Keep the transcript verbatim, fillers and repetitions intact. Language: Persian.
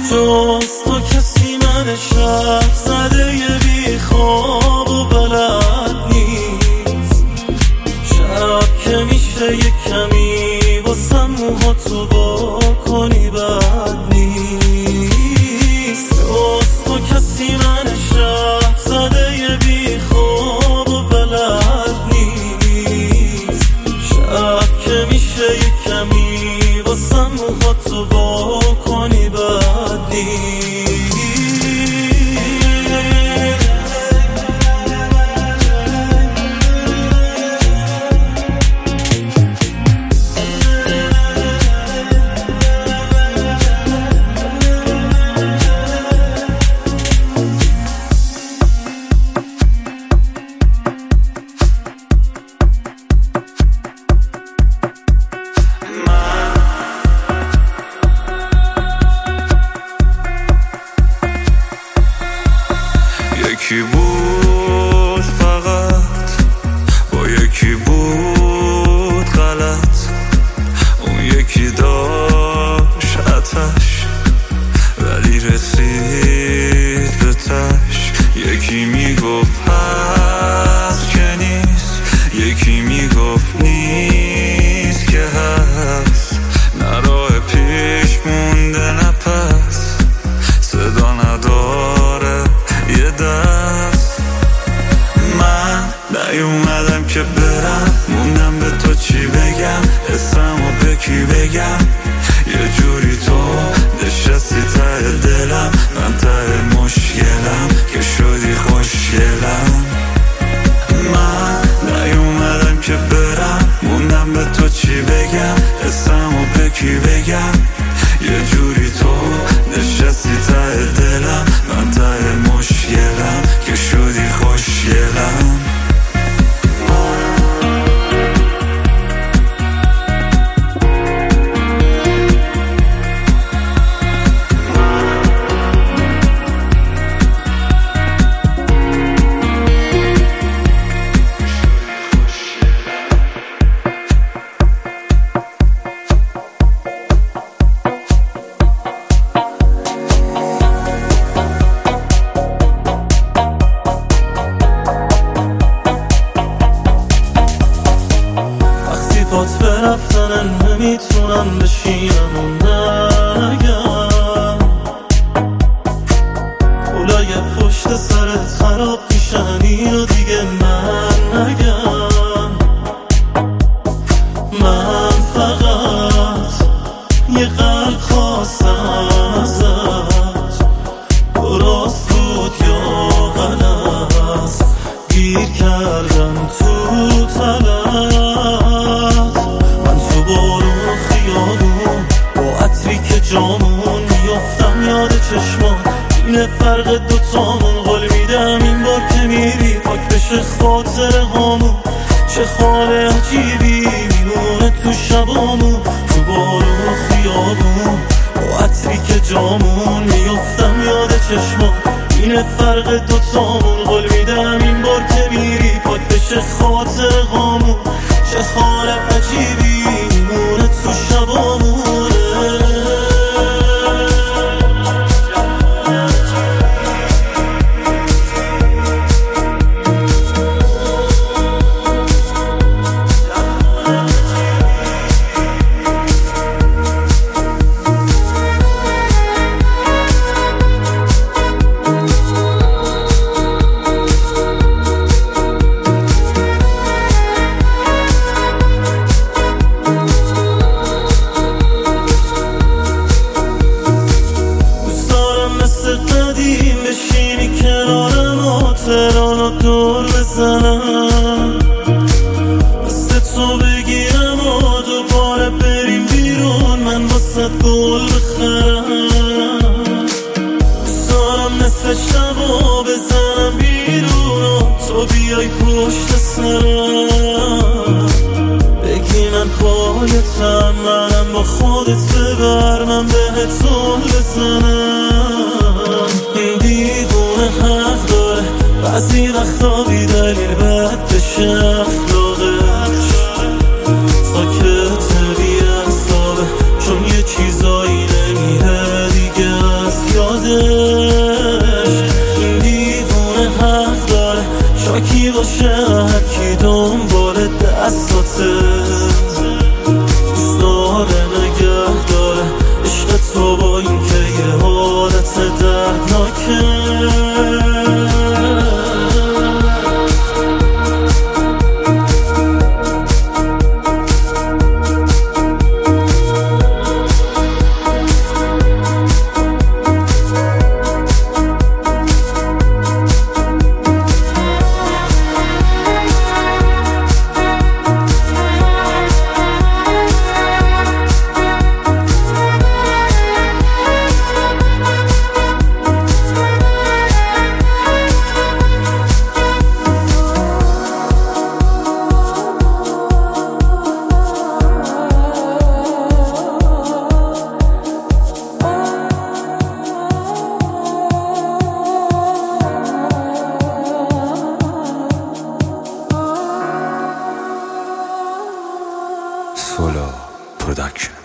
جز تو کسی من شب زده یه بی خواب و بلد نیست. شب که میشه یه کمی واسم موها تو با کنی بد نیست. جز تو کسی من شب زده یه بی خواب و بلد نیست. شب که میشه یه کمی واسم موها تو با کنی بد نیست. یکی بود فقط با یکی بود غلط، اون یکی داشت آتش ولی رسید به تش. یکی میگفت هست که نیست، یکی میگفت نیست که هست. نه راه پیش مونده نه پس، صدا نداره یه دست. من نیومدم که برم، موندم به تو چی بگم، اسمو به کی بگم. یه جوری تو نشستی ته دلم، من ته مشکلم که شدی خوشگلم. من نیومدم که برم، موندم به تو چی بگم، اسمو به کی بگم. یه جوری تو نشستی ته دلم، من ته مشکلم که شدی خوشگلم. پات برفتنن نمیتونم بشینم و نگم. کلای پشت سرت خراب میشن اینو دیگه من نگم. من فقط یه قلب خواستم ازت، درست بود یا غلط، گیر کردم تو طلب. جامون میافتم یاد چشمان، اینه فرق دوتامون. قول میدم این بار که میری پاک بشه خاطر هامون. چه خال عجیبی میمونه تو شبامون، تو بارون خیابون با عطری که جامون میافتم یاد چشمان، اینه فرق دوتامون. قول میدم این بار که میری پاک بشه خاطر هامون. چه خال عجیبی میمونه تو شبامون. بشینی کنارم و تهرانو دور بزنم، مثل تو بگیرم و دوباره بریم بیرون، من واسه گل بخرم. دوستارم نصف شبا بزنم بیرون و تو بیای پشت سرم، بگی من پایتم، منم با خودت ببر، من بهت زل بزنم. دیوونه حق داره بعضی وقتا بی دلیل بد بشه اخلاقش، ساکت بی اعصابه چون یه چیزایی نمیره دیگه از سولا پروداکشن.